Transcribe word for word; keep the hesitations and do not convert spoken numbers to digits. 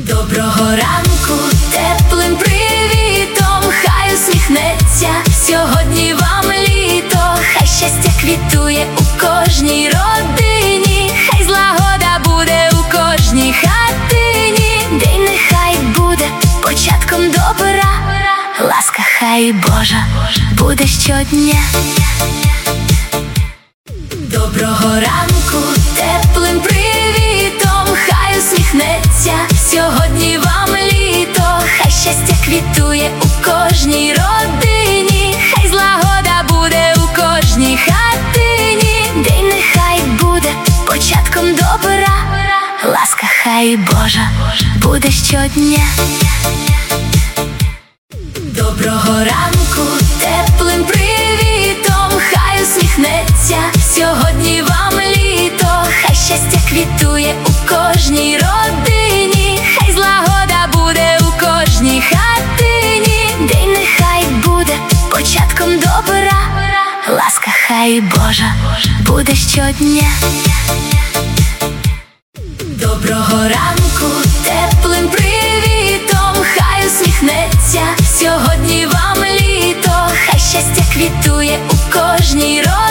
Доброго ранку, теплим привітом, хай усміхнеться сьогодні вам літо. Хай щастя квітує у кожній родині, хай злагода буде у кожній хатині. День нехай буде початком добра, ласка хай Божа буде щодня. Доброго ранку, теплим привітом, хай усміхнеться сьогодні вам літо. Хай щастя квітує у кожній родині, хай злагода буде у кожній хатині. День нехай буде початком добра, ласка хай Божа буде щодня. Доброго ранку, теплим привітом, хай усміхнеться сьогодні вам літо. Хай щастя квітує у кожній родині, хай злагода буде у кожній хатині. День нехай буде початком добра, ласка хай Божа буде щодня. Доброго ранку, теплим привітом, хай усміхнеться сьогодні вам літо. Хай щастя квітує у кожній родині,